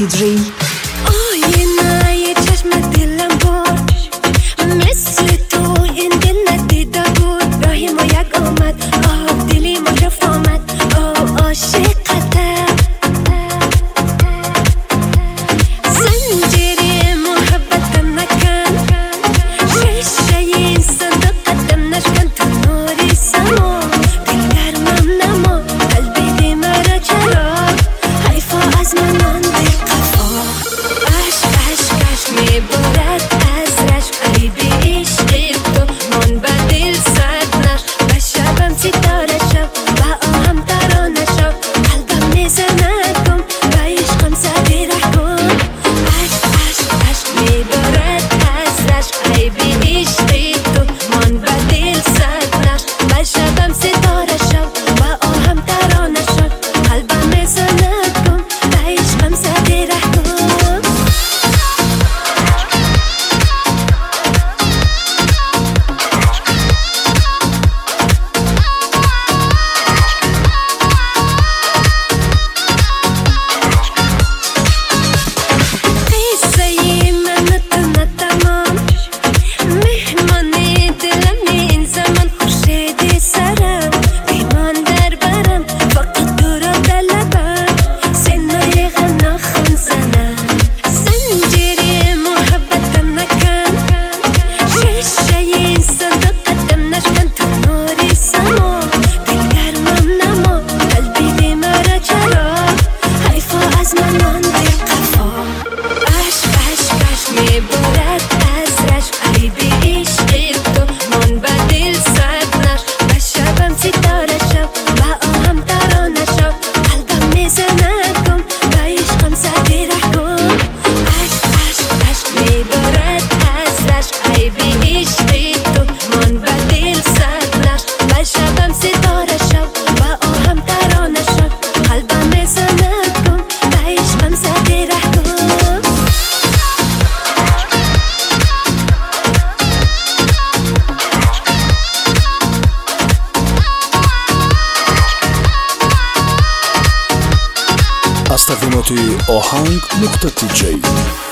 دی. آینه یه چشم دلم بود، مثل تو این دل ندیده بود. راهی ما یک آمد، دلی ما جفت آمد، عاشقتم. زنجیری محبتم نکن، شیشه این صندوق قدم نشکن. تو نوری سما دلگرمم نما، قلبی دی مرا چرا حیفا از من مانده قفا. عشق میبارد از رشق، عیبی عشقی تو من به دل صد نش. به شبم ستاره شب، به آهم ترانه شب، قلبم میزندم به عشقم سدی ره کن. عشق میبارد از رشق، عیبی عشقی تو من به دل صد نش. به شبم ستاره شب، به آهم ترانه شب، قلبم میزندم به عشقم سدی ره کن. از تقدیمات آهنگ نقطه TJ.